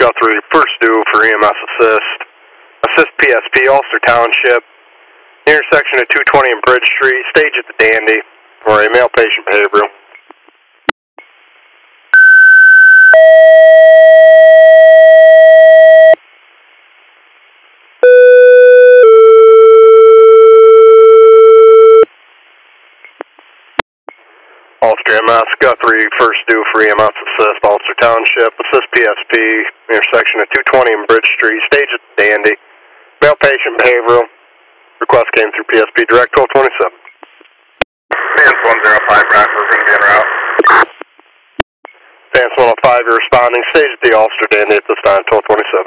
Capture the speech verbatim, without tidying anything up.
Guthrie, first due for E M S assist. Assist P S P, Ulster Township, intersection of two twenty and Bridge Street, stage at the Dandy for a male patient behavioral. Ulster M S, Guthrie, first due for E M S assist, Ulster Township, assist P S P, intersection of two twenty and Bridge Street, stage at the Dandy, male patient behavioral. Request came through P S P Direct twelve twenty-seven. Advance one oh five, Bradford, we're going to be en route. Advance one oh five, you're responding, stage at the Ulster Dandy at this time, twelve twenty-seven.